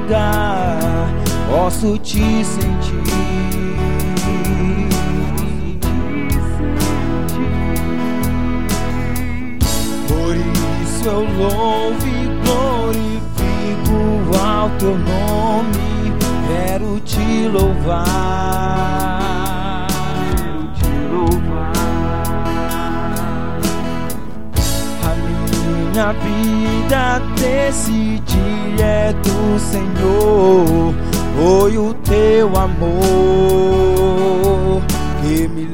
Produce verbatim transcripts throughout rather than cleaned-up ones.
lugar posso te sentir. Por isso eu louvo e glorifico ao teu nome, quero te louvar, quero te louvar. A minha vida desse dia é do Senhor, foi o teu amor que me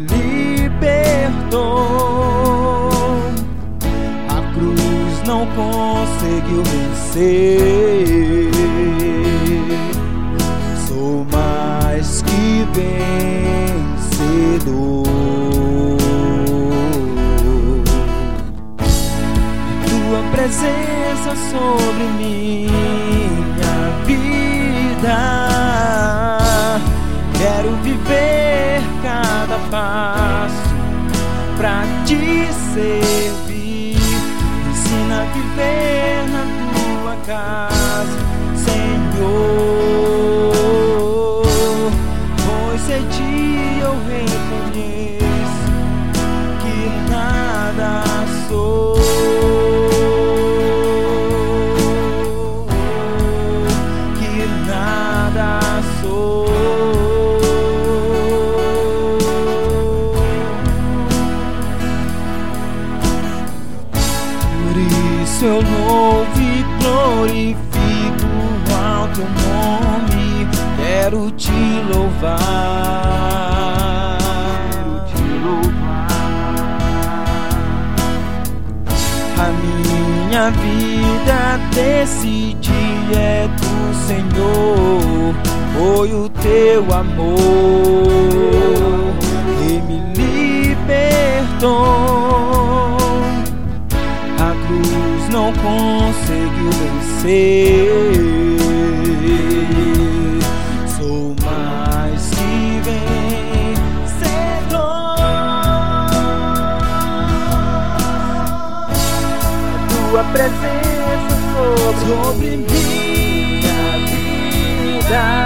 libertou. A cruz não conseguiu vencer, sou mais que vencedor. Tua presença sobre minha vida, quero viver cada passo pra te servir. Ensina a viver na tua casa, Senhor, pois em ti eu reconheço que nada sou, que nada sou. Por isso eu louvo e glorifico ao teu nome, quero te louvar, quero te louvar. A minha vida desse dia é do Senhor, foi o teu amor que me libertou. A cruz não conseguiu vencer, sou mais que vencedor. A tua presença sobre, sobre minha vida,